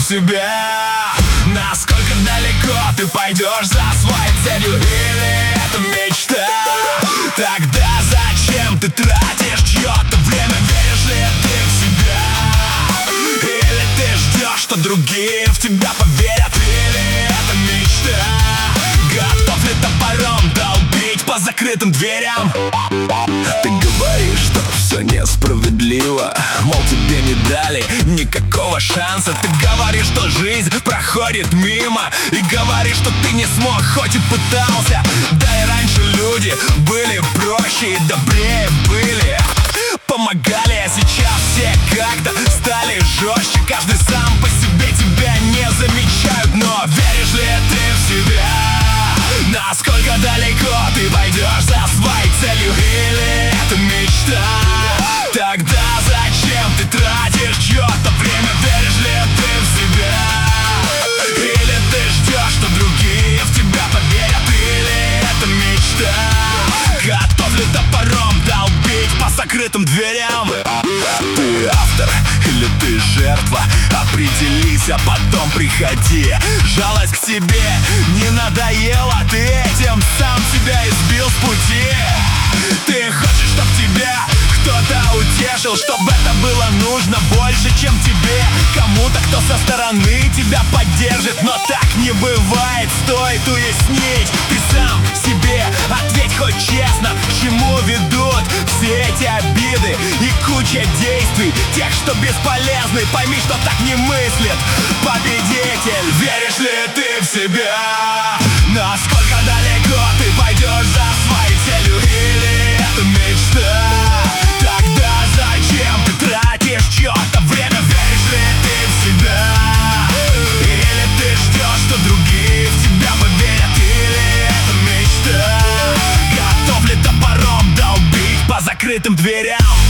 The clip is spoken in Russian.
себя. Насколько далеко ты пойдешь за своей целью, или это мечта? Тогда зачем ты тратишь чье-то время? Веришь ли ты в себя? Или ты ждешь, что другие в тебя поверят? Или это мечта? Готов ли топором долбить по закрытым дверям? Ты говоришь, что все несправедливо, мол, тебе не дали никакого шанса. Ты говоришь, что жизнь проходит мимо, и говоришь, что ты не смог, хоть и пытался. Да и раньше люди были проще и добрее были, помогали, а сейчас все как-то стали жестче. Каждый сам по себе, тебя не замечают. Но веришь ли ты в себя? Насколько далеко ты пойдешь за своей целью, или это мечта? Тогда зачем ты тратишь чье-то время? Веришь ли ты в себя? Или ты ждешь, что другие в тебя поверят? Или это мечта? Готов ли топором долбить по закрытым дверям? Ты автор или ты жертва? Определись, а потом приходи. Жалость к себе не надоела, ты этим сам себя избил с пути. Ты хочешь, чтоб тебя кто-то утешил, чтоб это было нужно больше, чем тебе. Кому-то, кто со стороны тебя поддержит, но так не бывает, стоит уяснить. Ты сам себе ответь хоть честно, к чему ведут все эти обиды и куча действий тех, что бесполезны. Пойми, что так не мыслит победитель. Веришь ли ты в себя? Насколько далеко ты пойдешь за своей целью, или это мечта? Тогда зачем ты тратишь чье-то время? Веришь ли ты в себя? Или ты ждешь, что другие в тебя поверят? Или это мечта? Готов ли топором долбить по закрытым дверям?